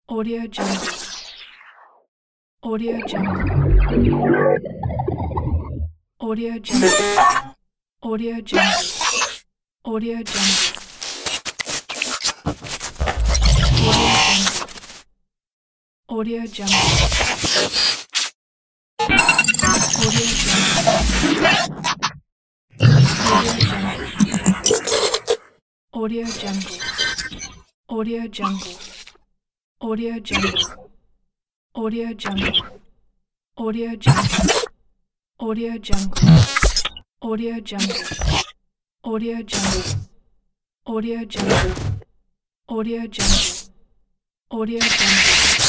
Audio Jungle. Audio Jungle. Audio Jungle. Audio Jungle. Audio Jungle. Audio Jungle. Audio Jungle. Audio Jungle. Audio Jungle. Audio Jungle. Audio Jungle. Audio Jungle. Audio Jungle. Audio Jungle. Audio Jungle. Audio Jungle. Audio Jungle.